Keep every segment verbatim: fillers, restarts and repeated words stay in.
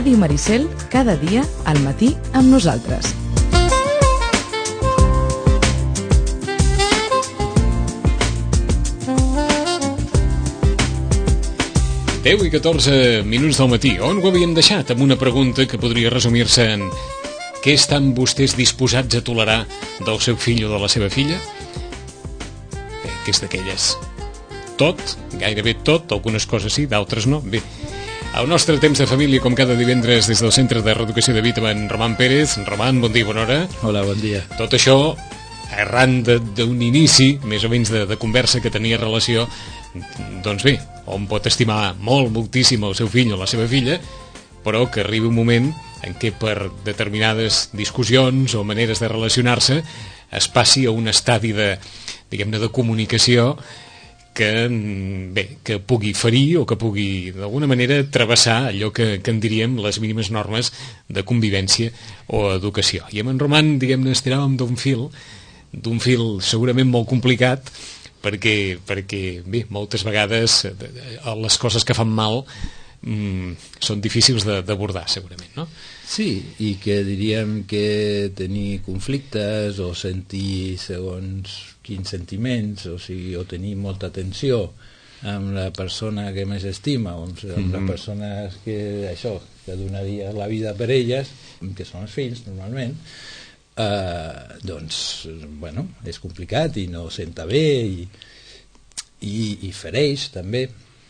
Ràdio Maricel, cada dia al matí amb nosaltres. deu i catorze minuts del matí. On ho havíem deixat? Amb una pregunta que podria resumir-se en: què estan vostès disposats a tolerar del seu fill o de la seva filla? Bé, que és d'aquelles. Tot, gairebé tot, algunes coses sí, d'altres no. Bé, el nostre temps de família, com cada divendres, des del Centre de Reeducació de Vita, amb en Roman Pérez. Roman, bon dia, bona hora. Hola, bon dia. Tot això arran d'un inici, més o menys de, de conversa que tenia relació, doncs bé, on pot estimar molt, moltíssim el seu fill o la seva filla, però que arribi un moment en què per determinades discussions o maneres de relacionar-se es passi a un estadi de, diguem-ne, de comunicació que, bé, que pugui ferir o que pugui, d'alguna manera, travessar allò que, que en diríem les mínimes normes de convivència o educació. I amb en Roman, diguem-ne, estiràvem d'un fil, d'un fil segurament molt complicat, perquè, perquè bé, moltes vegades les coses que fan mal mm, són difícils d'abordar, segurament, no? Sí, i que diríem que tenir conflictes o sentir segons quins sentiments, o sigui, o tenir molta tensió amb la persona que més estima, o amb mm-hmm. les persones que, això, que donaria la vida per elles, que són els fills, normalment, Uh, doncs, bueno, és complicat i no senta bé i, i, i fereix també,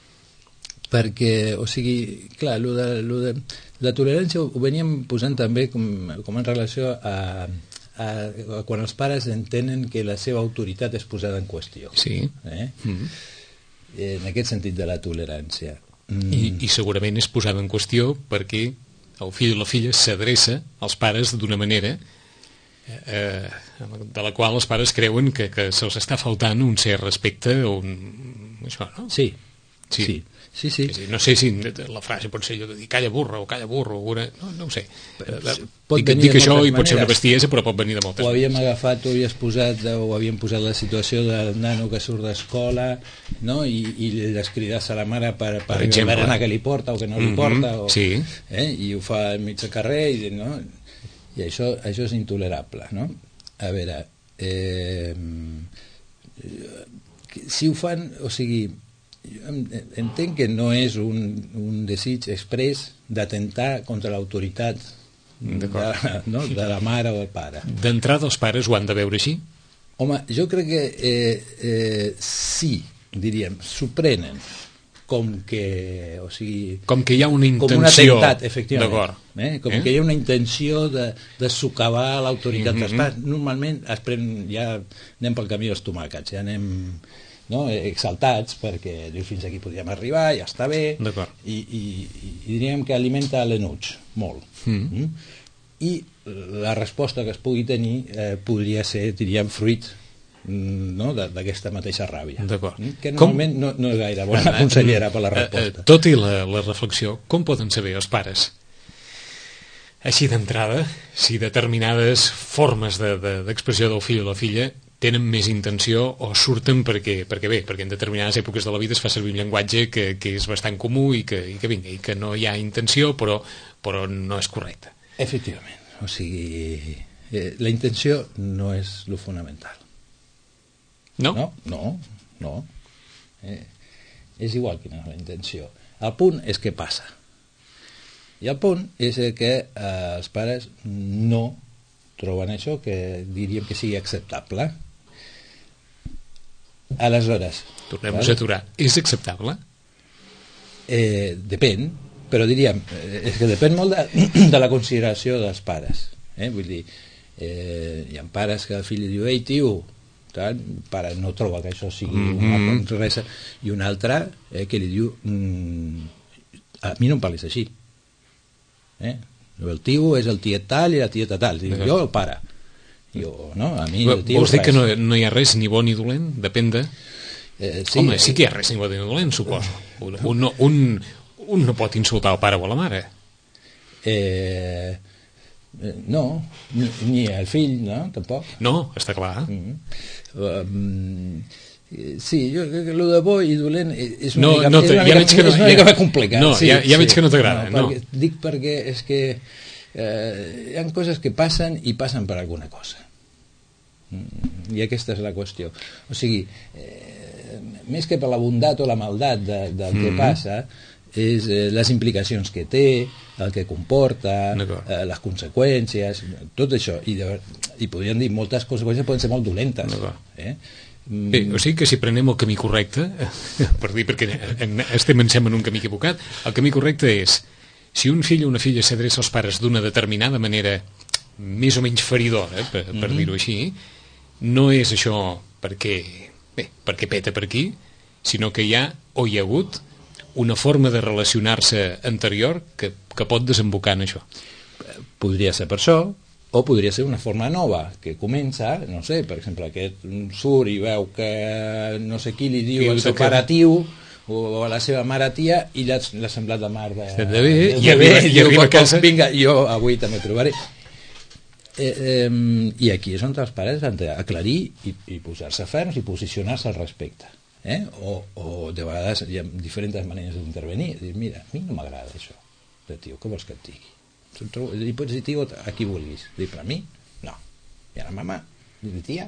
perquè, o sigui, clar, lo de, lo de, la tolerància ho veníem posant també com, com en relació a, a, a quan els pares entenen que la seva autoritat és posada en qüestió. Sí. Eh? Mm-hmm. En aquest sentit de la tolerància. Mm. I, I segurament és posada en qüestió perquè el fill o la filla s'adreça als pares d'una manera Eh, de la qual els pares creuen que, que se'ls està faltant un cert respecte o un... això, no? Sí, sí, sí, sí, sí. Dir, no sé si la frase pot ser allò de dir calla burra o calla burro o una... no, no ho sé, pot dic, dic això i pot ser una bestiesa, però pot venir de moltes o havíem maneres. Agafat, o havies posat o havíem posat la situació del nano que surt d'escola, no? I, i les crides a la mare per, per, per veure què li porta o que no li porta, mm-hmm. o, sí. eh? I ho fa enmig del carrer i, no? I això, això és intolerable, no? A veure, eh, si ho fan, o sigui, entenc que no és un, un desig exprés d'atentar contra l'autoritat de, no? de la mare o el pare. D'entrada els pares ho han de veure així? Home, jo crec que eh, eh, sí, diríem, s'ho prenen com que, o sigui... Com que hi ha una intenció... Com un atemptat, efectivament. Eh? Com eh? que hi ha una intenció de, de socavar l'autoritat mm-hmm. dels pares. Normalment es pren, ja anem pel camí dels tomàquets, ja anem no, exaltats, perquè dius fins aquí podíem arribar, ja està bé, i, i, i diríem que alimenta l'enuig, molt. Mm. Mm? I la resposta que es pugui tenir eh, podria ser, diríem, fruit no, d'aquesta mateixa ràbia, que normalment no, no és gaire bona consellera per la resposta. Tot i la, la reflexió, com poden saber els pares així d'entrada si determinades formes d'expressió de, de, del fill o la filla tenen més intenció o surten perquè, perquè bé, perquè en determinades èpoques de la vida es fa servir un llenguatge que, que és bastant comú i que, i que vinga, i que no hi ha intenció però, però no és correcte. Efectivament, o sigui eh, la intenció no és lo fonamental. No? No, no, no. Eh, és igual quina és la intenció. El punt és què passa. I el punt és que eh, els pares no troben això que diríem que sigui acceptable. Aleshores... Tornem-nos a aturar. És acceptable? Eh, depèn, però diríem, eh, és que depèn molt de, de la consideració dels pares. Eh? Vull dir, eh, hi ha pares que el fill li diu ei tio, tal, pare no troba que això sigui mm-hmm. una res, i un altre eh, que li diu mm, a mi no em parlis així, eh? El tio és el tiet tal i la tieta tal, diu, jo el pare jo, no? A mi el tio vols dir que no, no hi ha res ni bo ni dolent? Depèn de... Eh, sí, home, sí que hi ha res ni bo ni dolent, suposo. Un, un, un, un no pot insultar el pare o la mare. Eh... No, ni el fill, no? Tampoc. No, està clar. Mm-hmm. Um, Sí, jo crec que el de bo i dolent és una no, mica, no és una ja mica, que no, és una mica ja, complicat. No, sí, ja, ja sí. veig que no t'agrada. No, no. perquè, dic perquè és que eh, hi ha coses que passen i passen per alguna cosa. I aquesta és la qüestió. O sigui, eh, més que per la bondat o la maldat de, del mm. que passa, és eh, les implicacions que té, el que comporta, eh, les conseqüències, tot això. I, de, i podríem dir, moltes conseqüències poden ser molt dolentes. Eh? Bé, o sigui que si prenem el camí correcte, per dir, perquè estem en sem en un camí equivocat, el camí correcte és, si un fill o una filla s'adreça als pares d'una determinada manera més o menys feridora, per, per mm-hmm. dir-ho així, no és això perquè, bé, perquè peta per aquí, sinó que hi ha, o hi ha hagut, una forma de relacionar-se anterior que, que pot desembocar en això. Podria ser per això, o podria ser una forma nova, que comença, no sé, per exemple, aquest surt i veu que no sé qui li diu el seu pare tiu, o a la seva mare tia, i l'ha semblat la mar de... de bé, i arriba, i arriba a casa... Vinga, jo avui també provaré. Eh, eh, I aquí és on els pares han d'aclarir i, i posar-se ferms i posicionar-se al respecte. Eh? O, o de vegades hi ha diferents maneres d'intervenir. Dir, mira, a mi no m'agrada això de tio, què vols que et digui? Li pots dir tio a qui vulguis. Dir, per a mi, no. I a la mama, dir tia.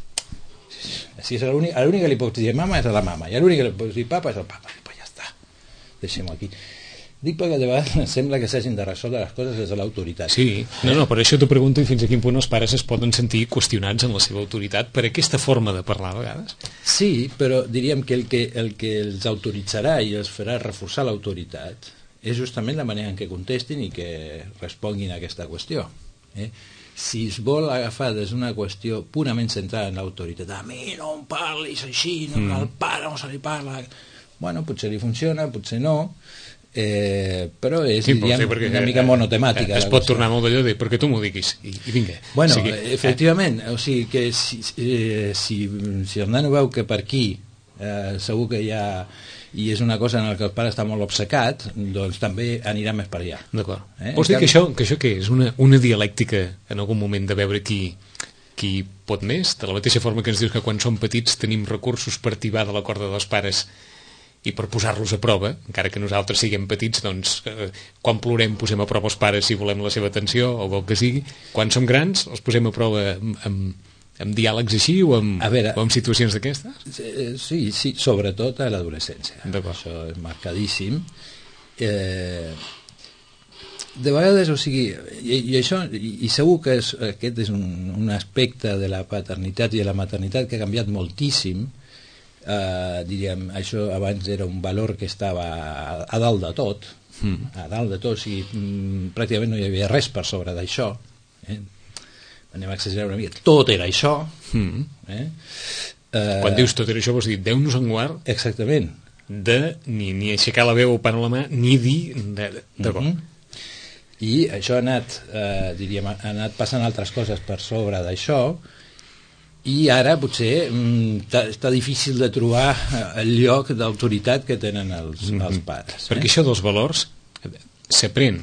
Si és l'únic que li pots dir mama és a la mama, i l'únic que li pots dir papa és al papa. Pues ja està, deixem-ho aquí. Dic perquè de vegades sembla que s'hagin de resoldre les coses des de l'autoritat. Sí, no, no, per això t'ho pregunto, i fins a quin punt els pares es poden sentir qüestionats en la seva autoritat per aquesta forma de parlar a vegades. Sí, però diríem que el que, el que els autoritzarà i els farà reforçar l'autoritat és justament la manera en què contestin i que responguin a aquesta qüestió. Eh? Si es vol agafar des d'una qüestió purament centrada en l'autoritat, a mi no em parlis així, no, mm. al pare no se li parla... Bueno, potser li funciona, potser no, eh, però és sí, diríem, sí, una mica monotemàtica. Es pot tornar molt d'allò de perquè tu m'ho diguis i, i vinga. Bueno, o sigui, efectivament, eh. o sigui que si, eh, si, si el nano veu que per aquí eh, segur que hi ha i és una cosa en la que el pare està molt obcecat, doncs també anirà més per allà. D'acord. Eh? Vols dir que això, que això què és? Una, una dialèctica en algun moment de veure qui, qui pot més? De la mateixa forma que ens dius que quan som petits tenim recursos per tibar de la corda dels pares i per posar-los a prova, encara que nosaltres siguem petits, doncs eh, quan plorem posem a prova els pares si volem la seva atenció o el que sigui. Quan som grans els posem a prova amb, amb amb diàlegs així o amb, veure, o amb situacions d'aquestes? Sí, sí, sobretot a l'adolescència. Això és marcadíssim. Eh, de vegades, o sigui, i, i això, i, i segur que és, aquest és un, un aspecte de la paternitat i de la maternitat que ha canviat moltíssim. Eh, diríem, això abans era un valor que estava a, a dalt de tot, mm. a dalt de tot, o sigui, m, pràcticament no hi havia res per sobre d'això, eh? Anem a exagerar una mica, tot era això. Mm. Eh? Uh, Quan dius tot era això vols dir Déu-nos en guard exactament de ni, ni aixecar la veu o pan a la mà ni dir de, de, de mm -hmm. I això ha anat eh, diríem, ha anat passant altres coses per sobre d'això i ara potser mm, està difícil de trobar el lloc d'autoritat que tenen els, mm -hmm. els pares. Perquè eh? això dels valors s'aprèn.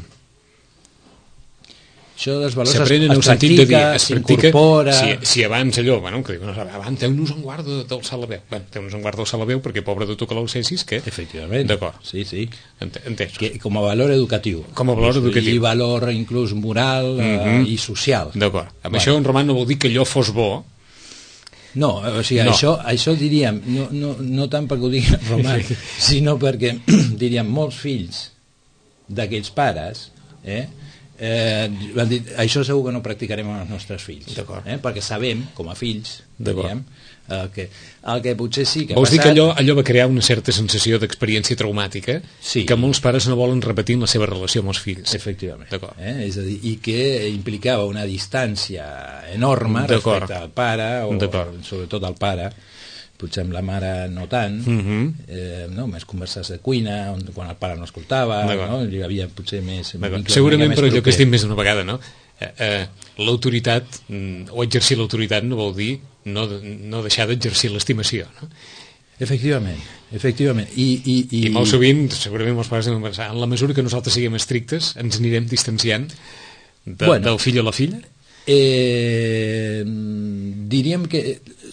Això dels valors es, es, es practica, s'incorpora... Si, si abans allò, bueno, que diuen, abans Déu-nos en guard d'alçar la veu. Bueno, Déu-nos en guard d'alçar la veu perquè pobre de tu que l'alcessis, que... Efectivament. D'acord. Sí, sí. Entès. Que, com a valor educatiu. Com a valor educatiu. I valor inclús moral mm-hmm. eh, i social. D'acord. Amb bueno. això en Roman no vol dir que allò fos bo. No, o sigui, no. Això, això diríem, no, no, no tant perquè ho digui en Roman, sinó perquè, diríem, molts fills d'aquells pares, eh, Eh, van dir, això segur que no practicarem amb els nostres fills, eh? Perquè sabem, com a fills, diríem, el que, el que potser sí que vols passat... dir que allò, allò va crear una certa sensació d'experiència traumàtica sí. que molts pares no volen repetir en la seva relació amb els fills. Efectivament, eh? És a dir, i que implicava una distància enorme respecte al pare o sobretot al pare, potser amb la mare no tant, uh-huh. eh, no? Més conversats de cuina on, quan el pare no escoltava, no? Hi havia potser més... Segurament per allò que has dit més d'una vegada, no? Eh, eh, l'autoritat o exercir l'autoritat no vol dir no, no deixar d'exercir l'estimació, no? Efectivament, efectivament. I, i, i... I molt sovint, segurament molts pares hem pensat, en la mesura que nosaltres siguem estrictes ens anirem distanciant de, bueno, del fill o la filla? Eh, diríem que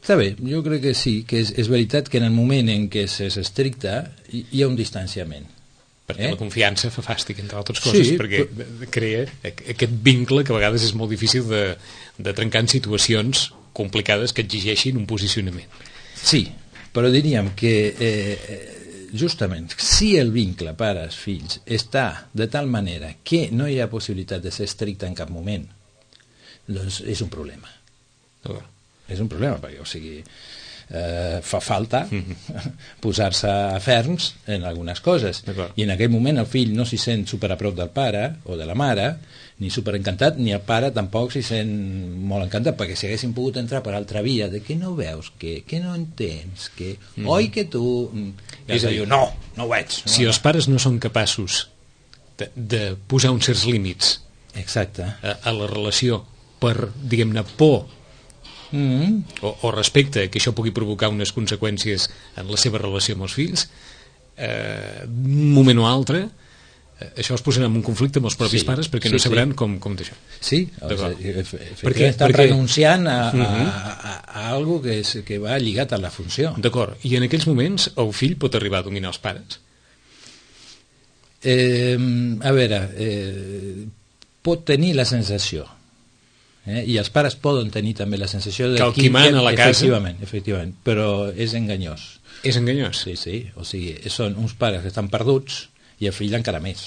Està bé, jo crec que sí, que és, és veritat que en el moment en què s'és estricte hi, hi ha un distanciament. Perquè eh? la confiança fa fàstic, entre altres coses, sí, perquè però... crea aquest vincle que a vegades és molt difícil de, de trencar en situacions complicades que exigeixin un posicionament. Sí, però diríem que eh, justament si el vincle pares-fills està de tal manera que no hi ha possibilitat de ser estricte en cap moment, doncs és un problema. D'acord. És un problema, perquè, o sigui, eh, fa falta posar-se ferms en algunes coses. I en aquell moment el fill no s'hi sent super a prop del pare o de la mare, ni super encantat, ni el pare tampoc s'hi sent molt encantat, perquè si haguessin pogut entrar per altra via, de que no veus, que, que no entens, que mm. oi que tu... I és a dir, no, no ho veig. No, si els pares no són capaços de, de posar uns certs límits exacte. A, a la relació per, diguem-ne, por Mm. O, o respecte que això pugui provocar unes conseqüències en la seva relació amb els fills, eh, un moment o altre eh, això es posarà en un conflicte amb els propis sí, pares perquè sí, no sabran sí. com, com d'això. Sí, o sigui, perquè estan perquè... renunciant a, a, a, a algo que, és, que va lligat a la funció. D'acord, i en aquells moments el fill pot arribar a dominar els pares? Eh, a veure, eh, pot tenir la sensació. Eh? I els pares poden tenir també la sensació de que el qui mana a la casa efectivament, efectivament, però és enganyós. És enganyós? Sí, sí, o sigui, són uns pares que estan perduts i el fill encara més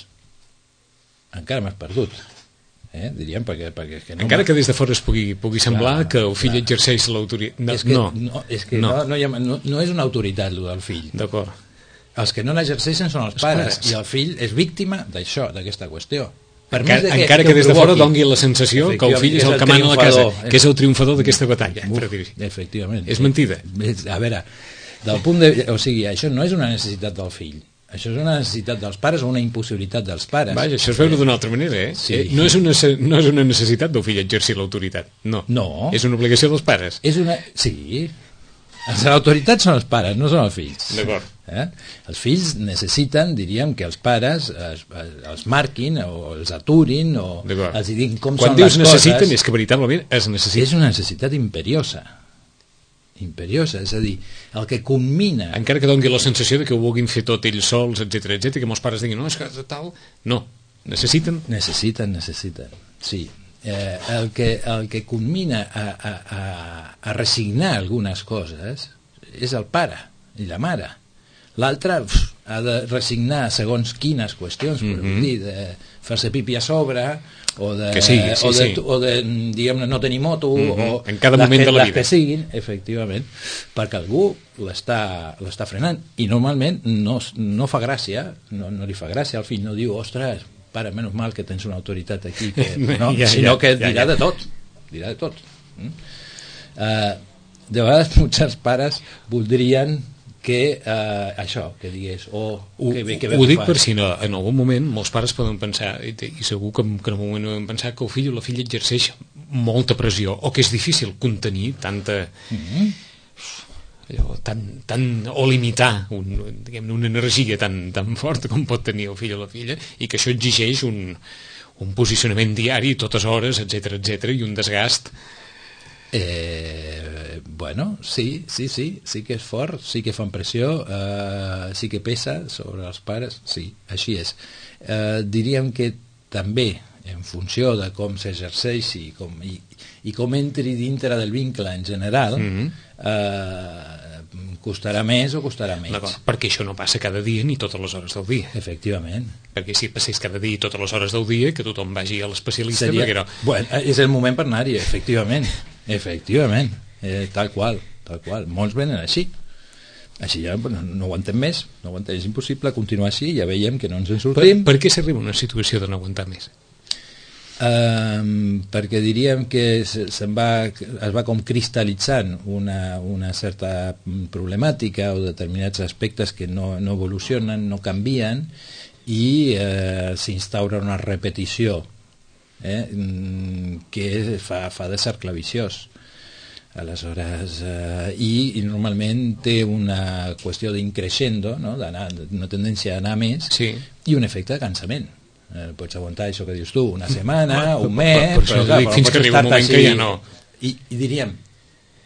encara més perdut, eh? diríem, perquè, perquè és que no encara que des de fora es pugui, pugui semblar clar, que el fill clar. exerceix l'autoritat. No, és que, no. no, és que no. No, no, ha, no, no és una autoritat el del fill. D'acord. Els que no l'exerceixen són els, els pares, pares i el fill és víctima d'això, d'aquesta qüestió. Per encara que, encara que, que des de fora doni la sensació que el fill és el que mana a la casa, que és el triomfador d'aquesta batalla. Uf, efectivament. És mentida. A veure, del punt de... O sigui, això no és una necessitat del fill. Això és una necessitat dels pares o una impossibilitat dels pares. Vaja, això es veu d'una altra manera, eh? Sí. No, és una, no és una necessitat del fill exercir l'autoritat. No. No. És una obligació dels pares. És una... Sí. L'autoritat són els pares, no són els fills. D'acord. Eh? Els fills necessiten, diríem, que els pares es, es, els marquin o els aturin o els diguin com quan són les coses. Quan dius necessiten és que veritablement es necessita. És una necessitat imperiosa. Imperiosa, és a dir, el que culmina... Encara que doni la sensació de que ho vulguin fer tot ells sols, etcètera, etcètera, que molts pares diguin, no, és que tal... No, necessiten... Necessiten, necessiten, sí. Eh, el, que, el que culmina a, a, a, a resignar algunes coses és el pare i la mare. L'altre ha de resignar segons quines qüestions, mm -hmm. però, dir, de fer-se pipi a sobre o de, sí, sí, o de, sí. o de diguem-ne, no tenir moto mm -hmm. o en cada moment que, de la vida. Les que siguin, efectivament, perquè algú l'està frenant i normalment no, no fa gràcia, no, no li fa gràcia al fill, no diu, ostres, pare, menys mal que tens una autoritat aquí, que, no, ja, sinó ja, que dirà ja, ja. de tot, dirà de tot. Mm? Uh, de vegades molts pares voldrien que uh, això, que digués oh, ho, que bé, que bé ho dic fas. per si no, en algun moment molts pares poden pensar, i, i segur que, que en algun moment ho hem pensat, que el fill o la filla exerceix molta pressió, o que és difícil contenir tanta mm-hmm. allò, tan, tan, o limitar un, diguem, una energia tan, tan forta com pot tenir el fill o la filla, i que això exigeix un, un posicionament diari totes hores, etcètera, etcètera, i un desgast. Eh, bueno, sí, sí, sí, sí que és fort, sí que fan pressió, eh, sí que pesa sobre els pares, sí, així és. Eh, diríem que també, en funció de com s'exerceixi i, com, i, i com entri dintre del vincle en general, mm-hmm. eh, costarà més o costarà menys. Perquè això no passa cada dia ni totes les hores del dia. Efectivament. Perquè si passés cada dia i totes les hores del dia, que tothom vagi a l'especialista... Seria... perquè no... Bueno, és el moment per anar-hi, efectivament. Efectivament, eh, tal qual, tal qual. Molts venen així. Així ja no, no aguantem més, no aguantem, és impossible continuar així, ja veiem que no ens en sortim. Per, per què s'arriba a una situació de no aguantar més? Um, perquè diríem que se'n va, es va com cristal·litzant una, una certa problemàtica o determinats aspectes que no, no evolucionen, no canvien i eh, s'instaura una repetició eh, que fa, fa de cercle viciós. Aleshores, eh, i, i normalment té una qüestió d'increscendo, no? Una tendència a anar més, sí. I un efecte de cansament. Eh, pots aguantar això que dius tu, una setmana, un mes, per, per, per, però, clar, dic, fins que arriba un moment així, que ja no. I, i diríem,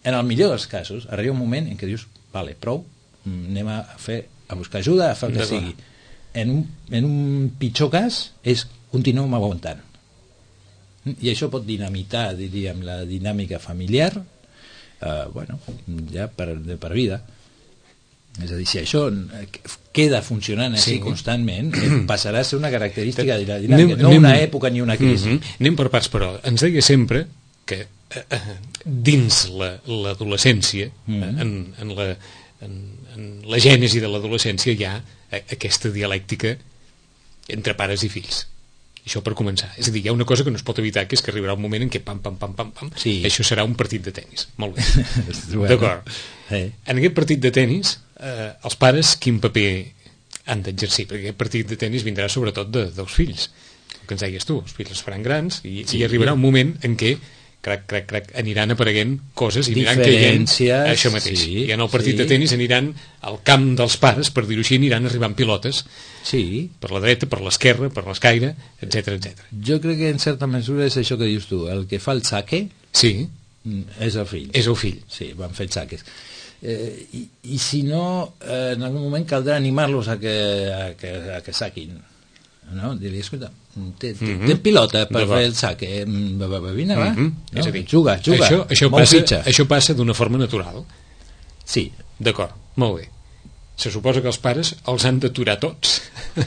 en el millor dels casos, arriba un moment en què dius, vale, prou, anem a fer, a buscar ajuda, a fer el que sigui. En un, en un pitjor cas, és continuem aguantant. I això pot dinamitar, diríem, la dinàmica familiar, eh, bueno, ja per, de per vida. És a dir, si això queda funcionant així sí. constantment, passarà a ser una característica de la dinàmica, anem, no anem, una època ni una crisi. Uh -huh. Anem per parts, però ens deia sempre que eh, dins l'adolescència, la, uh -huh. en, en, la, en, en la gènesi de l'adolescència hi ha aquesta dialèctica entre pares i fills. Això per començar. És a dir, hi ha una cosa que no es pot evitar, que és que arribarà un moment en què pam, pam, pam, pam, pam, sí. això serà un partit de tennis. Molt bé. bueno. D'acord. Sí. En aquest partit de tennis, eh, els pares quin paper han d'exercir? Perquè aquest partit de tennis vindrà sobretot de, dels fills. El que ens deies tu, els fills es faran grans i, sí, i arribarà un moment en què crac, crac, crac, aniran apareguent coses i aniran caient això mateix. Sí, I en el partit sí. de tennis aniran al camp dels pares, per dir-ho així, aniran arribant pilotes sí. per la dreta, per l'esquerra, per l'escaire, etcètera, etcètera. Jo crec que en certa mesura és això que dius tu, el que fa el saque sí. és el fill. És el fill. Sí, van fer saques. Eh, i, I si no, eh, en algun moment caldrà animar-los a que, a que, a que saquin. No? Dir-li, escolta, té, té, mm -hmm. té pilota per fer el saque, vine, va, mm -hmm. no? És a dir, juga, juga, això, això, passa, això passa d'una forma natural. Sí. D'acord, molt bé. Se suposa que els pares els han d'aturar tots.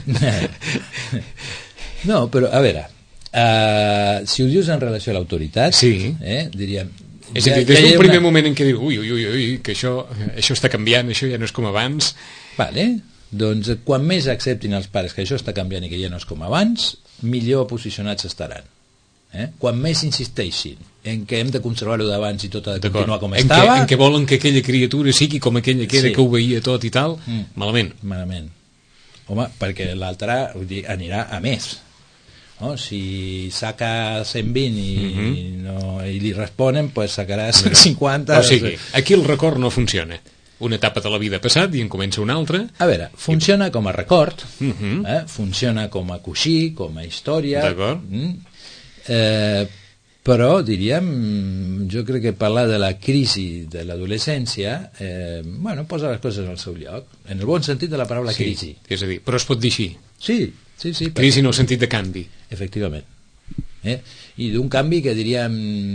No, però, a veure, uh, si ho dius en relació a l'autoritat, sí. eh, diríem... És a dir, des d'un primer una... moment en què diu, ui, ui, ui, ui, que això, això està canviant, això ja no és com abans... Vale, doncs quan més acceptin els pares que això està canviant i que ja no és com abans, millor posicionats estaran. Eh? Quan més insisteixin en que hem de conservar-ho d'abans i tot ha de continuar com en estava... Que, en què volen que aquella criatura sigui com aquella que era, sí. que ho veia tot i tal, mm. malament. Malament. Home, perquè l'altre anirà a més. No? Si saca cent vint i, mm-hmm. no, i li responen, pues sacarà cent cinquanta... O sigui, aquí el record no funciona. Una etapa de la vida ha passat i en comença una altra. A veure, funciona I... com a record, uh-huh. eh? funciona com a coixí, com a història. D'acord. Mm? Eh, però, diríem, jo crec que parlar de la crisi de l'adolescència, eh, bueno, posa les coses al seu lloc, en el bon sentit de la paraula sí, crisi. És a dir, però es pot dir així. Sí, sí, sí. Crisi en el sentit de canvi. Efectivament. Eh? I d'un canvi que diríem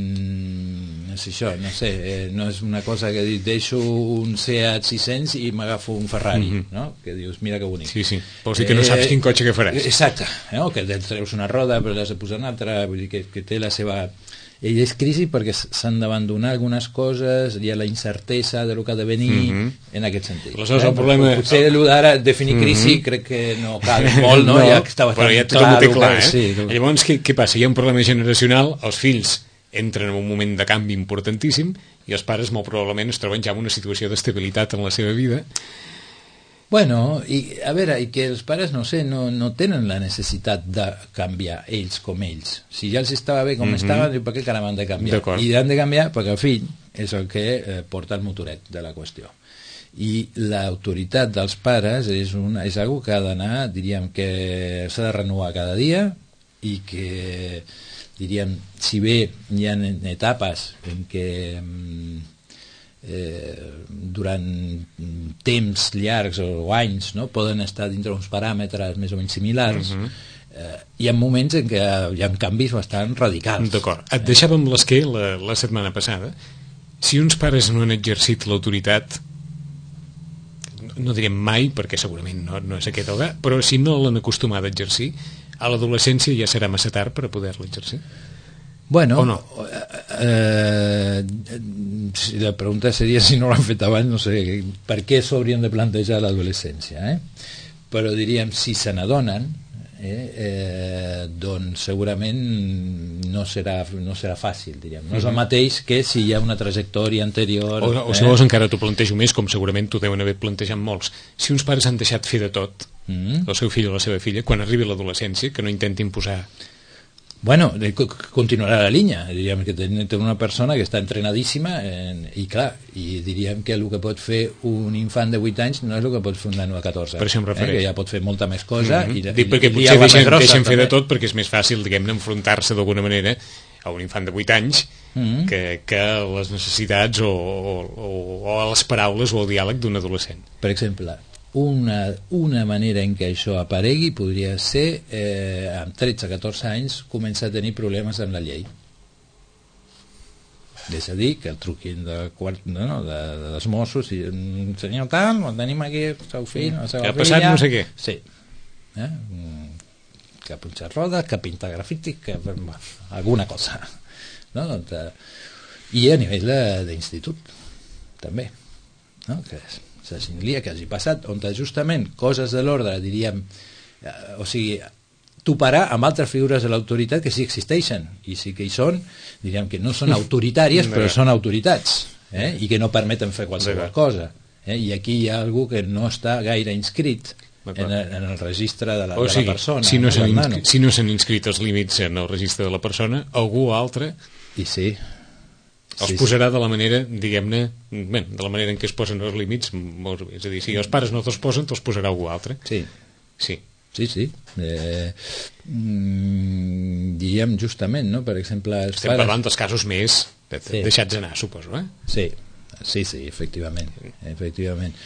no sé això, no sé eh, no és una cosa que dic, deixo un Seat sis-cents i m'agafo un Ferrari, mm-hmm. no? Que dius, mira que bonic. Sí, sí, vols dir que no saps eh, quin cotxe que faràs. Exacte, no? Que et treus una roda però l'has de posar una altra, vull dir que, que té la seva... Ell és crisi perquè s'han d'abandonar algunes coses, hi ha la incertesa de lo que ha de venir, mm-hmm. en aquest sentit. Aleshores, eh? el problema... Potser el d'ara definir crisi mm-hmm. crec que no cal molt, no? no ja està bastant però ja tothom ho té clar, eh? Sí, llavors, què, què passa? Hi ha un problema generacional, els fills entren en un moment de canvi importantíssim i els pares molt probablement es troben ja en una situació d'estabilitat en la seva vida. Bueno, i a veure, i que els pares, no sé, no, no tenen la necessitat de canviar ells com ells. Si ja els estava bé com mm-hmm. estaven, diu, per què caram han de canviar? I han de canviar perquè el fill és el que eh, porta el motoret de la qüestió. I l'autoritat dels pares és, una, és una que ha d'anar, diríem que s'ha de renovar cada dia i que, diríem, si bé hi ha etapes en què... Eh, durant temps llargs o anys no, poden estar dintre uns paràmetres més o menys similars, uh-huh. eh, hi ha moments en què hi ha canvis bastant radicals. D'acord, et deixàvem l'esquer la, la setmana passada. Si uns pares no han exercit l'autoritat, no direm mai perquè segurament no, no és aquest el cas, però si no l'han acostumat a exercir, a l'adolescència ja serà massa tard per a poder-la exercir. Bueno, o no? eh, si la pregunta seria si no l'han fet abans, no sé per què s'haurien de plantejar l'adolescència, eh? Però diríem, si se n'adonen, eh, eh, doncs segurament no serà, no serà fàcil, diríem. No és el mateix que si hi ha una trajectòria anterior... O, o si eh? vols encara t'ho plantejo més, com segurament t'ho deuen haver plantejat molts. Si uns pares han deixat fer de tot, mm. el seu fill o la seva filla, quan arribi l'adolescència, que no intentin posar... Bueno, continuarà la línia, diríem que té una persona que està entrenadíssima en, i clar, i diríem que el que pot fer un infant de vuit anys no és el que pot fer un nano de catorze, per això em refereix. Eh, que ja pot fer molta més cosa. Mm-hmm. i, Dic perquè i, potser i deixen, grossa, deixen fer també. de tot perquè és més fàcil, diguem-ne, enfrontar-se d'alguna manera a un infant de vuit anys mm-hmm. que, que les necessitats o, o, o a les paraules o al diàleg d'un adolescent. Per exemple, una, una manera en què això aparegui podria ser eh, amb tretze a catorze anys començar a tenir problemes amb la llei. És a dir, que el truquin de, no, de, de dels Mossos i senyor tal, tenim aquí el seu fill, la seva que ha passat filla. No sé què. Sí. Eh? Que ha punxat rodes, que ha pintat grafiti, que bueno, alguna cosa. No? Doncs, eh, I a nivell d'institut, també. No? Que s'assimilia que hagi passat, on justament coses de l'ordre, diríem, eh, o sigui, toparà amb altres figures de l'autoritat que sí existeixen i sí que hi són, diríem que no són autoritàries però són autoritats, eh? I que no permeten fer qualsevol cosa, eh? I aquí hi ha algú que no està gaire inscrit en, en el registre de la, o de sigui, la persona, si no s'han inscrit, si no s'han inscrit els límits en el registre de la persona, algú altre i sí els sí, posarà sí. de la manera, diguem-ne, bé, de la manera en què es posen els límits, molt bé. És a dir, si els pares no te'ls posen, te'ls posarà algú altre. Sí. Sí. Sí, sí. Eh, mm, diríem justament, no? Per exemple... Estem pares... parlant dels casos més de, de, sí. deixats anar, suposo, eh? Sí, sí, sí, efectivament. Efectivament.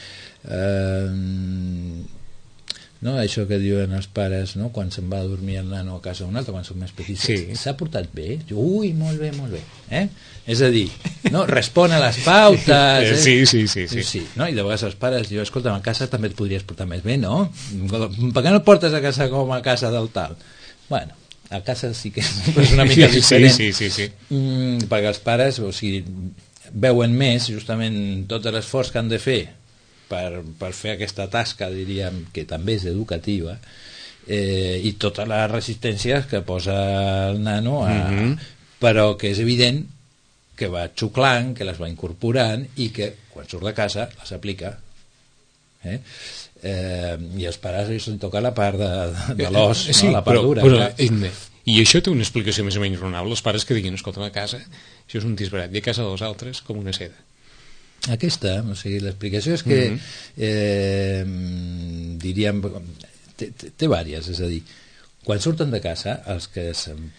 Eh, no, això que diuen els pares, no? Quan se'n va a dormir el nano a casa d'un altre, quan són més petits, sí. s'ha portat bé? Ui, molt bé, molt bé. Eh? És a dir, no? Respon a les pautes. Eh? Sí, sí, sí, sí. sí no? I de vegades els pares diuen, escolta, a casa també et podries portar més bé, no? Per què no et portes a casa com a casa del tal? Bueno, a casa sí que és una mica diferent. Sí, sí, sí, sí. Mm, perquè els pares, o sigui, veuen més justament tot l'esforç que han de fer per, per fer aquesta tasca, diríem, que també és educativa, eh, i totes les resistències que posa el nano a, mm-hmm. però que és evident que va xuclant, que les va incorporant i que quan surt de casa les aplica. Eh? Eh, I els pares els toca la part de, de l'os, sí, no? La part però, dura. Però, eh, i això té una explicació més o menys raonable. Els pares que diguin, escolta, a casa això és un disbarat, i a casa dels altres com una seda. Aquesta, o sigui, l'explicació és que mm-hmm. eh, diríem té, té, té vàries, és a dir, quan surten de casa els que,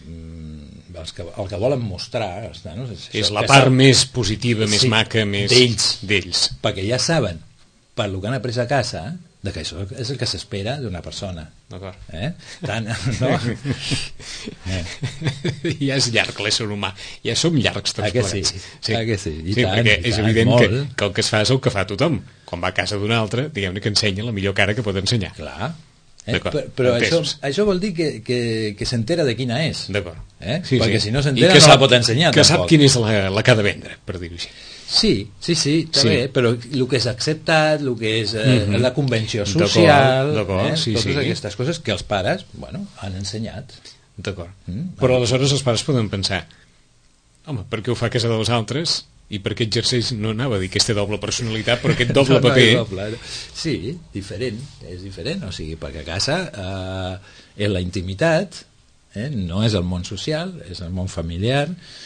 els que el que volen mostrar els nanos, és, és això, la part saben, més positiva, més sí, maca, més d'ells, d'ells, perquè ja saben per lo que han après a casa de que això és el que s'espera d'una persona. D'acord. Eh? Tant, no? eh. Ja és llarg l'ésser humà, ja som llargs tots plegats. Sí? Sí. Ah, que sí. I sí, tant, perquè i és tant, evident que, que el que es fa és el que fa tothom. Quan va a casa d'un altre, diguem-ne que ensenya la millor cara que pot ensenyar. Clar. Eh? Però, però això, això vol dir que, que, que s'entera de quina és. D'acord. Eh? Sí, perquè sí. si no s'entera no sap, la pot ensenyar. Que tampoc. sap quina és la, la que ha de vendre, per dir-ho així. Sí, sí, sí, està sí. bé, però el que és acceptat, el que és eh, mm-hmm. la convenció social, d'acord, d'acord, eh? sí, totes sí. aquestes coses que els pares, bueno, han ensenyat. D'acord. Mm, però aleshores els pares poden pensar, home, per què ho fa a casa dels altres i per què exerceix, no anava a dir aquesta doble personalitat, però aquest doble no, paper... No doble. Sí, diferent, és diferent, o sigui, perquè a casa eh, és la intimitat, eh? No és el món social, és el món familiar,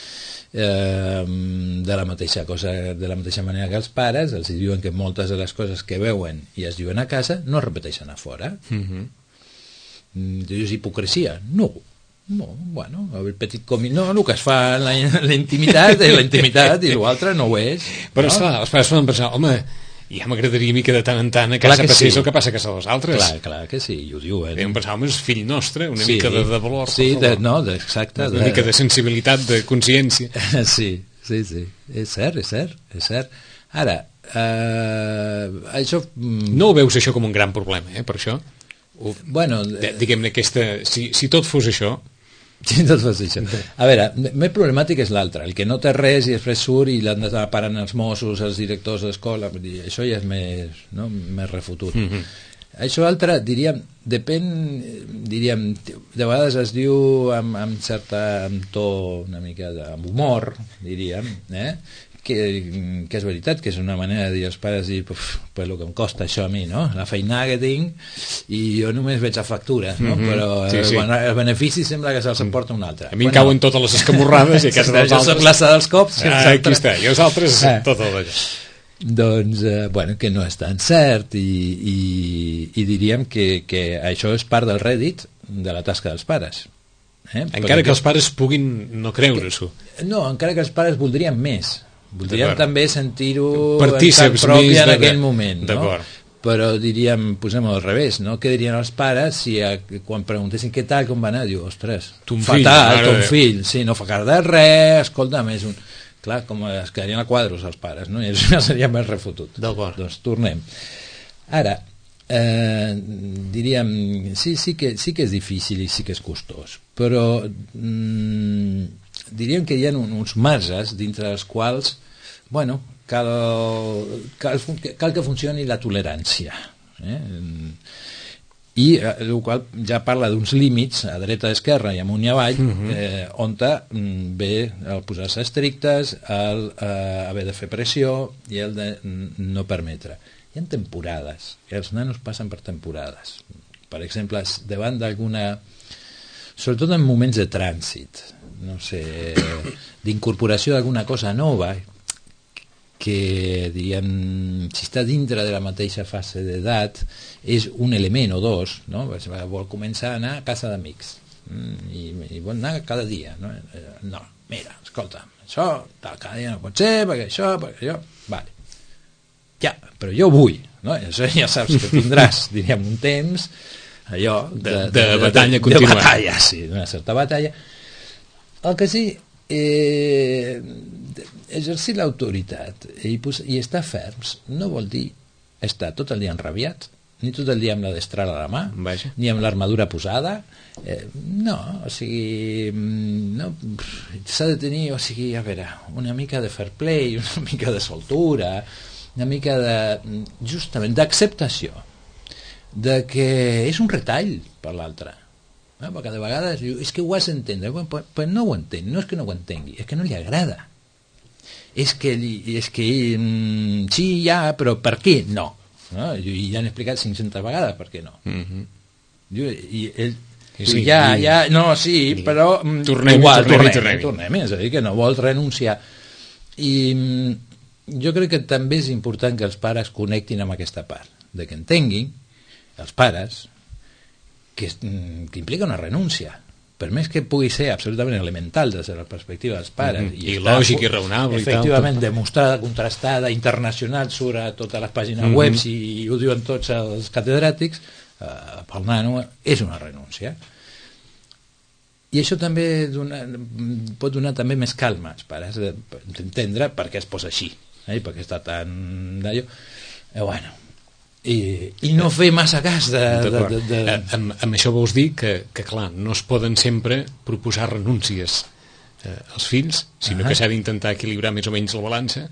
eh, de la mateixa cosa, de la mateixa manera que els pares els diuen que moltes de les coses que veuen i es diuen a casa no es repeteixen a fora. Mm-hmm. Dius hipocresia? No. No, bueno, el petit comí, no, el que es fa en la, la intimitat és la intimitat i l'altre no ho és. Però no? esclar, els pares poden pensar, home, ja m'agradaria a mi que de tant en tant a casa passés sí. el que passa a casa dels altres. Clar, clar que sí, i ho diuen. Deuen pensar, home, és fill nostre, una sí. mica de, de valor. Sí, de, no, de, exacte. Una de... mica de sensibilitat, de consciència. Sí, sí, sí, és cert, és cert, és cert. Ara, eh, això... No ho veus això com un gran problema, eh, per això? Ho... Bueno... Diguem-ne, aquesta... Si, si tot fos això... Sí, tot fos això. A veure, més problemàtic és l'altre, el que no té res i després surt i l'han de parar els Mossos, els directors d'escola, això ja és més, no? més refutut. Mm-hmm. Això altre, diríem, depèn, diríem, de vegades es diu amb, amb certa, amb to una mica de, amb humor, diríem, eh? que, que és veritat, que és una manera de dir als pares, dir, puf, pues el que em costa això a mi, no? La feina que tinc i jo només veig a factures, no? Mm-hmm. Però sí, sí. El, el benefici sembla que se'ls emporta un altre. A mi bueno, em cauen totes les escamorrades i a casa dels jo altres... soc l'assa dels cops. Ah, aquí està, i els altres ah. tot allò. Doncs, eh, bueno, que no és tan cert i, i, i diríem que, que això és part del rèdit de la tasca dels pares. Eh? Encara perquè... que els pares puguin no creure-s'ho. No, encara que els pares voldrien més. Voldríem també sentir-ho en carn pròpia en aquell moment, no? D'acord. Però diríem, posem al revés, no? Què dirien els pares si a, quan preguntessin què tal, com va anar, diu, ostres, ton fatal, fill, ton fill, sí, no fa cara de res, escolta'm, és un... Clar, com es quedarien a quadros els pares, no? I això ja seria més refotut. D'acord. Doncs tornem. Ara, eh, diríem, sí, sí que, sí que és difícil i sí que és costós, però mm, diríem que hi ha uns marges dintre dels quals, bueno, cal, cal, cal que funcioni la tolerància, eh? I el qual ja parla d'uns límits a dreta, a esquerra i amunt i avall, uh-huh. eh, on ve el posar-se estrictes, el eh, haver de fer pressió i el de no permetre. Hi ha temporades, i els nanos passen per temporades. Per exemple, davant d'alguna... sobretot en moments de trànsit, no sé, d'incorporació d'alguna cosa nova, que, diríem, si està dintre de la mateixa fase d'edat, és un element o dos, no? Vol començar a anar a casa d'amics, i, i vol anar cada dia, no? No, mira, escolta, això, tal, cada dia no pot ser, perquè això, perquè això, vale. Ja, però jo vull, no? Això ja saps que tindràs, diríem, un temps, allò... De, de, de, de batalla continuada. De batalla, sí, una certa batalla. El que sí... Eh, exercir l'autoritat i, i estar ferms no vol dir estar tot el dia enrabiat, ni tot el dia amb la destral a la mà, Vaja. ni amb l'armadura posada, eh, no, o sigui no, s'ha de tenir, o sigui, a veure, una mica de fair play, una mica de soltura, una mica de, justament, d'acceptació de que és un retall per l'altre. No, perquè de vegades diu, és que ho has d'entendre, però, però no ho entén, no és que no ho entengui, és que no li agrada, és que, és que mm, sí, ja, però per què no? No? I ja han explicat cinc-centes vegades per què no. Mm-hmm. Diu, i ell I sí, diu, ja, i... ja, no, sí, però tornem, igual, tornem, tornem, tornem, tornem, és a dir, que no vol renunciar. I jo crec que també és important que els pares connectin amb aquesta part, de que entenguin, els pares, que, que implica una renúncia, per més que pugui ser absolutament elemental des de la perspectiva dels pares, mm-hmm. i, i lògic i raonable efectivament, i tal, demostrada, contrastada, internacional, surt a totes les pàgines mm-hmm. web i, i ho diuen tots els catedràtics, eh, pel nano és una renúncia, i això també dona, pot donar també més calma als pares d'entendre per què es posa així, eh, per què està tan d'allò, eh, bueno, I, i no fer massa cas de, de, de, de... Amb, amb això vols dir que, que clar, no es poden sempre proposar renúncies eh, als fills, sinó uh-huh. que s'ha d'intentar equilibrar més o menys la balança.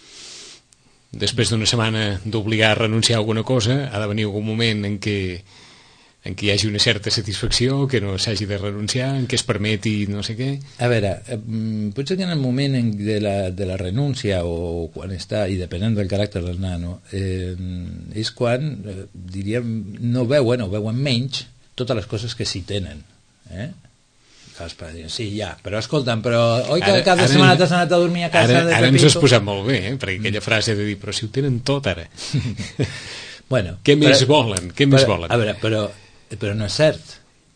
Després d'una setmana d'obligar a renunciar a alguna cosa, ha de venir algun moment en què en què hi hagi una certa satisfacció, que no s'hagi de renunciar, en què es permeti no sé què. A veure, eh, potser que en el moment de la, de la renúncia o quan està, i depenent del caràcter del nano, eh, és quan, eh, diríem, no veuen o veuen menys totes les coses que s'hi tenen. Eh? Que els pares diuen, sí, ja, però escolta'm, però oi que ara, cada ara, setmana t'has anat a dormir a casa ara, de Pepito? Ara ens has posat molt bé, eh? Perquè aquella frase de dir, però si ho tenen tot ara. Bueno, què més però, volen? Què més però, volen? A veure, però, però no és cert.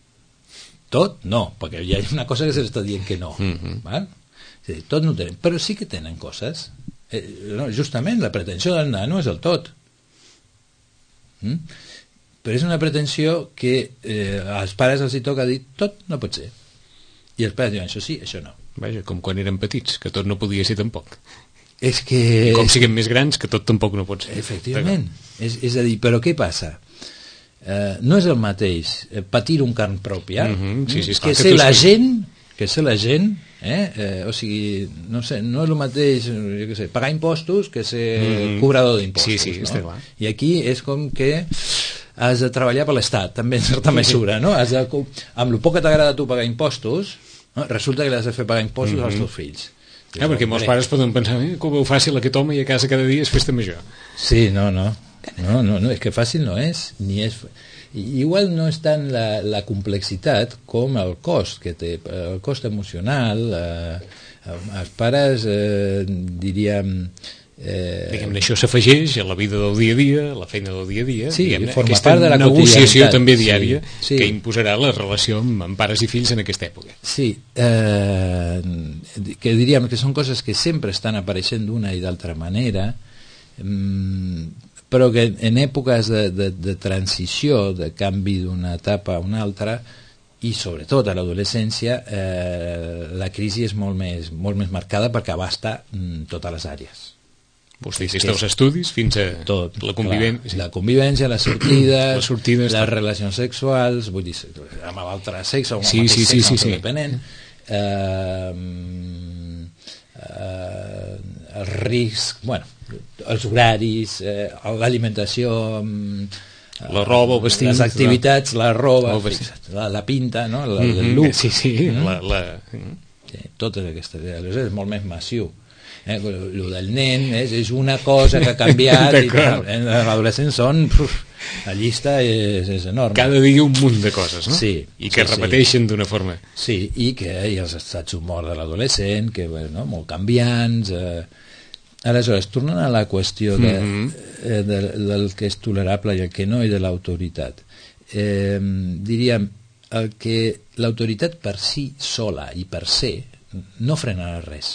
Tot no, perquè hi ha una cosa que s'està dient que no. Mm-hmm. Val? És a dir, tot no tenen, però sí que tenen coses. Eh, no, justament la pretensió del nano és el tot. Mm? Però és una pretensió que eh, als pares els hi toca dir tot no pot ser. I els pares diuen això sí, això no. Vaja, com quan eren petits, que tot no podia ser tampoc. És que... Com siguem més grans, que tot tampoc no pot ser. Efectivament. És, és a dir, però què passa? Eh, no és el mateix eh, patir un carn pròpia, mm-hmm. sí, sí, que, que ser la gent, que ser la gent, eh? Eh, o sigui, no sé, no és el mateix, jo què sé, pagar impostos que ser mm-hmm. cobrador d'impostos. Sí, sí, no? està clar. I aquí és com que has de treballar per l'Estat, també en certa mesura, no? Has de, amb el poc que t'agrada a tu pagar impostos, no? Resulta que l'has de fer pagar impostos mm-hmm. als teus fills. Ah, perquè molts pares poden pensar eh, que ho veu fàcil aquest home i a casa cada dia és festa major. Sí, no, no. No, no, no, és que fàcil no és, ni és... Igual no és tant la, la complexitat com el cost que té, el cost emocional. Eh, els pares, eh, diríem, Eh, diguem-ne, això s'afegeix a la vida del dia a dia, a la feina del dia a dia, sí, forma aquesta part de la negociació també diària sí, sí. que imposarà la relació amb, amb pares i fills en aquesta època. Sí, eh, que diríem que són coses que sempre estan apareixent d'una i d'altra manera, mm, però que en èpoques de, de, de transició, de canvi d'una etapa a una altra, i sobretot a l'adolescència, eh, la crisi és molt més, molt més marcada perquè abasta mm, totes les àrees. Vostè des dels estudis fins a tot, la convivència. La convivència, les sortides, les, sortides, les relacions sexuals, vull dir, amb l'altre sexe o amb sí, el mateix sí, sí, sexe, sí, sí. depenent, eh, eh, el risc, bueno, els horaris, eh, l'alimentació, la roba, el vestit, les activitats, la roba, la, la pinta, no? La, mm-hmm. el look. Sí, sí, mm-hmm. la, la... Sí, totes aquestes, aleshores és molt més massiu. Eh, el del nen és, és una cosa que ha canviat i en l'adolescent són puf, la llista és, és enorme, cada dia un munt de coses, no? Sí, i que sí, repeteixen sí. d'una forma sí, i que hi ha els estats d'humor de l'adolescent que bueno, molt canviants eh. Aleshores, tornant a la qüestió de, mm-hmm. eh, de, del que és tolerable i el que no i de l'autoritat, eh, diríem el que l'autoritat per si sola i per se no frenarà res.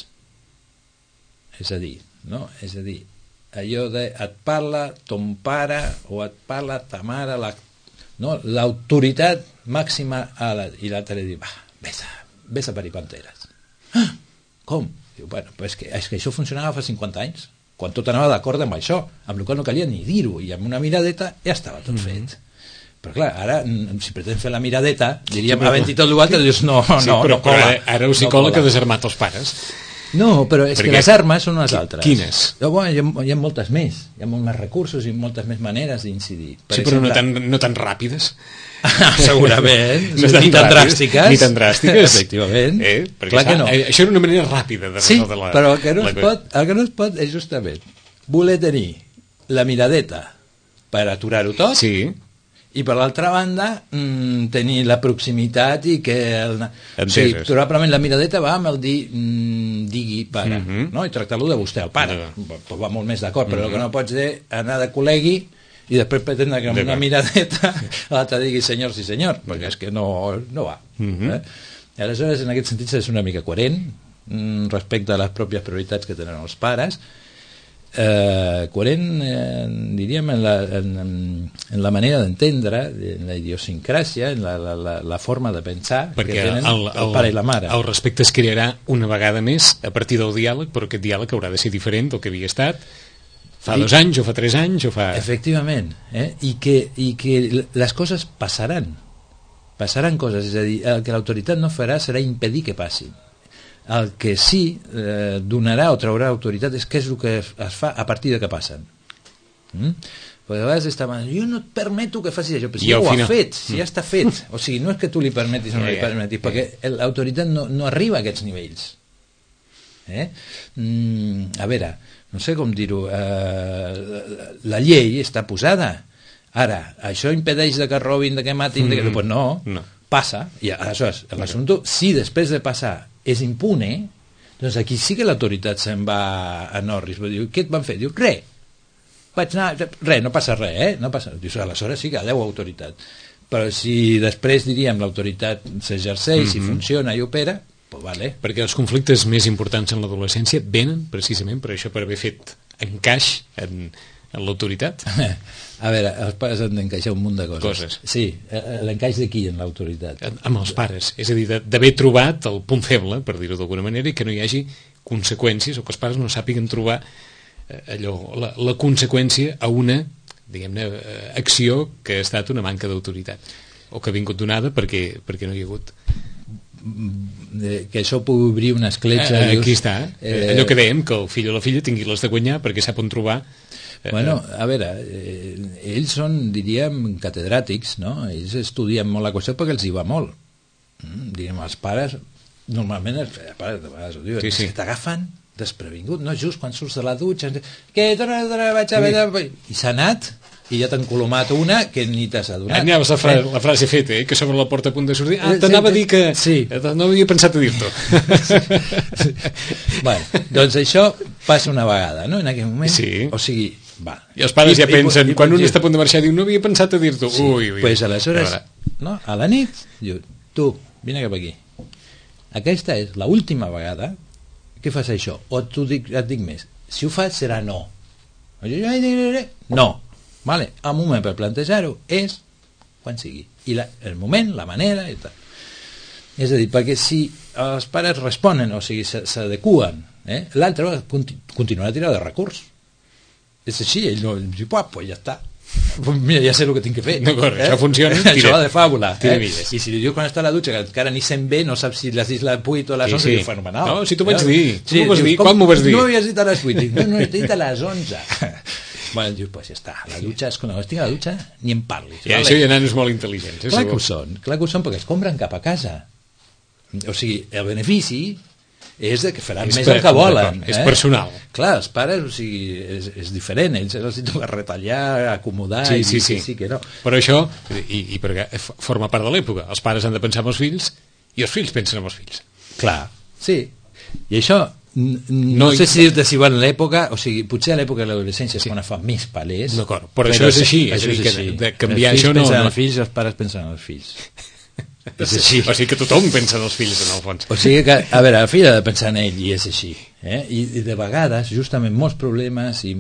És a dir, no? És a dir, allò de et parla ton pare o et parla ta mare, la, no? L'autoritat màxima a la, i l'altre diu, va, vés a, vés a parir panteres. Ah, com? Diu, bueno, però és que, és que això funcionava fa cinquanta anys, quan tot anava d'acord amb això, amb el qual no calia ni dir-ho, i amb una miradeta ja estava tot mm-hmm. fet. Però clar, ara, si pretén fer la miradeta, diríem, sí, havent-hi tot l'altre, dius, no, no, sí, però, no cola. Però ara el psicòleg no ha desarmat els pares. No, però és perquè que les armes són unes altres. Quines? No, bueno, hi, ha, hi ha moltes més, hi ha molts més recursos i moltes més maneres d'incidir. Per sí, exemple, però no tan, no tan ràpides. Segurament, no tan ni tan ràpides, dràstiques. Ni tan dràstiques. Efectivament. Eh? Perquè clar que no. Això era una manera ràpida de sí, resoldre la... però el que, no la... es pot, el que no es pot és justament voler tenir la miradeta per aturar-ho tot, sí. i per l'altra banda mmm, tenir la proximitat i que el, o sigui, probablement la miradeta va amb el dir mmm, digui pare, mm-hmm. no? I tractar-lo de vostè, el pare mm-hmm. va molt més d'acord, però mm-hmm. el que no pots dir anar de col·legui i després pretendre que amb una miradeta l'altre digui senyor sí senyor, perquè és que no, no va mm-hmm. eh? Aleshores en aquest sentit és una mica coherent mmm, respecte a les pròpies prioritats que tenen els pares. Eh, coherent eh, diríem en la, en, en la manera d'entendre, en la idiosincràsia, en la, la, la forma de pensar perquè que tenen el, el, el pare i la mare. El respecte es crearà una vegada més a partir del diàleg, però aquest diàleg haurà de ser diferent del que havia estat fa I, dos anys o fa tres anys o fa... Efectivament, eh? I, que, i que les coses passaran passaran coses, és a dir, el que l'autoritat no farà serà impedir que passin. El que sí eh, donarà o traurà autoritat és què és el que es fa a partir de que passen. Mm? Perquè a vegades estaven, jo no et permeto que facis això, però si ja ho final... ha fet, si ja està fet. O sigui, no és que tu li permetis o no li permetis, perquè l'autoritat no, no arriba a aquests nivells. Eh? Mm, a veure, no sé com dir-ho, eh, la llei està posada. Ara, això impedeix de que robin, de que matin, mm. de que... Pues no, no, passa. I aleshores, l'assumpte, si després de passar és impune, doncs aquí sí que l'autoritat se'n va a Norris. Diu, què et van fer? Diu, res. Vaig anar, res, no passa res, eh? No passa. Diu, aleshores sí que deu autoritat. Però si després, diríem, l'autoritat s'exerceix, mm-hmm. si funciona i opera, pues vale. Perquè els conflictes més importants en l'adolescència venen precisament per això, per haver fet encaix en, en l'autoritat. A veure, els pares han d'encaixar un munt de coses. coses. Sí, l'encaix de qui en l'autoritat? Amb els pares, és a dir, d'haver trobat el punt feble, per dir-ho d'alguna manera, i que no hi hagi conseqüències, o que els pares no sàpiguen trobar allò, la, la conseqüència a una, diguem-ne, acció que ha estat una manca d'autoritat, o que ha vingut donada perquè, perquè no hi ha hagut. Que això pugui obrir una escletxa. Eh, aquí està, eh, allò que dèiem, que el fill o la filla tingui les de guanyar perquè sap on trobar. Bueno, a veure, eh, ells són, diríem, catedràtics, no? Ells estudien molt la qüestió perquè els hi va molt. Mm, diríem, els pares, normalment els pares de vegades ho diuen, sí, sí. T'agafen desprevingut, no just quan surts de la dutxa, que torna, torna, vaig a veure... I s'ha anat i ja t'han colomat una que ni t'has adonat. Anaves la, fra la frase feta, eh? Que sobre la porta a punt de sortir. Ah, t'anava a dir que... Sí. No havia pensat a dir-t'ho. Bueno, doncs això passa una vegada, no?, en aquell moment. Sí. O sigui, va. I els pares I, ja pensen, i, i, quan i, un està a punt de marxar, diu, no havia pensat a dir-t'ho. Sí. Ui, ui. Pues aleshores, no, a la nit, diu, tu, vine cap aquí. Aquesta és l'última vegada que fas això. O tu dic, et dic més, si ho fas serà no. No. Vale? El moment per plantejar-ho és quan sigui. I la, el moment, la manera i tal. És a dir, perquè si els pares responen, o sigui, s'adequen, eh, l'altre conti continuarà a tirar de recurs. És així, ell no diu, pues ja està. Mira, ja sé el que tinc que fer. D'acord, eh? Això funciona. Això va de fàbula. Eh? I si li dius quan està a la dutxa, que encara ni se'n ve, no saps si les dit les vuit o les sí, onze, sí. diu, fenomenal. No, si t'ho vaig eh? dir. Sí, tu m'ho vas dius, dir. Quan m'ho vas dir? No m'havies dit a les vuit. Dic, no, no, t'he dit a les onze. Bueno, diu, pues ja està. La dutxa, és quan estic a la dutxa, ni em parlis. I vale? Això hi ha nanos molt intel·ligents. Clar que ho són, clar que ho són, perquè es compren cap a casa. O sigui, el benefici és de que faran és més per, el que volen. És eh? personal. Clar, els pares, o sigui, és, és diferent, ells els toca retallar, acomodar, sí, i sí, dir sí. Que sí, que no. Però això, i, i perquè forma part de l'època, els pares han de pensar en els fills i els fills pensen en els fills. Clar, sí. I això, no, no sé si dir-te si va en l'època, o sigui, potser a l'època de l'adolescència és sí. quan es fa més palès. D'acord, però, però això és així, és, és, és així. De canviar els això no... Els fills pensen no... en els fills, els pares pensen en els fills. És així. O sigui que tothom pensa en els fills, en el fons. O sigui que, a veure, el fill ha de pensar en ell, i és així. Eh? I, I de vegades, justament, molts problemes i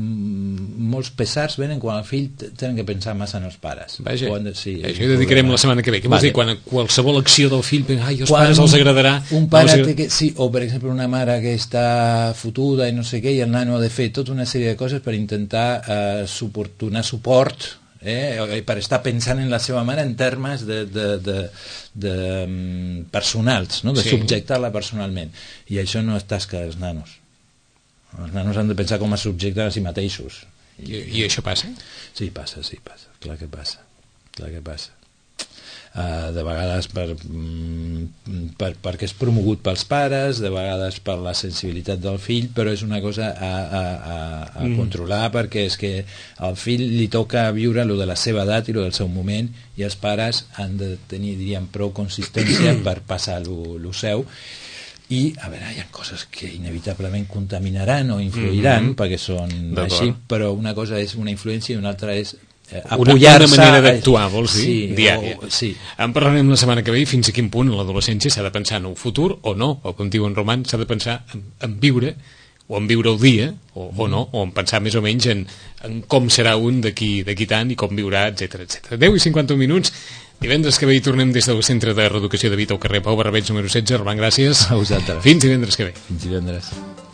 molts pesars venen quan el fill tenen que pensar massa en els pares. Vaja, quan, sí, això ho dedicarem la setmana que ve. Què vols vale. dir? Quan qualsevol acció del fill, ai, els quan pares els agradarà... Un pare no té que... Sí, o per exemple una mare que està fotuda i no sé què, i el nano ha de fer tota una sèrie de coses per intentar eh, suport, donar suport, eh, per estar pensant en la seva mare en termes de, de, de, de, de personals, no? De sí. subjectar-la personalment, i això no és tasca dels nanos. Els nanos han de pensar com a subjectes a si mateixos. I, i això passa? Sí, passa, sí, passa, clar que passa, clar que passa. Uh, de vegades per, mm, per, perquè és promogut pels pares, de vegades per la sensibilitat del fill, però és una cosa a, a, a, a mm. controlar, perquè és que al fill li toca viure lo de la seva edat i lo del seu moment, i els pares han de tenir, diríem, prou consistència per passar lo, lo seu. I, a veure, hi ha coses que inevitablement contaminaran o influiran, mm-hmm. perquè són així, però una cosa és una influència i una altra és una, una manera d'actuar, vols dir? Sí, diària. O, sí. En parlarem la setmana que ve, fins a quin punt l'adolescència s'ha de pensar en un futur o no, o com diuen Roman, s'ha de pensar en, en viure, o en viure el dia, o, mm. o no, o en pensar més o menys en, en com serà un d'aquí tant i com viurà, etcètera etcètera. deu i cinquanta minuts, divendres que ve hi tornem des del Centre de Reeducació de Vita al carrer Pau Barrabets número setze. Roman, gràcies. A vosaltres. Fins divendres que ve. Fins divendres.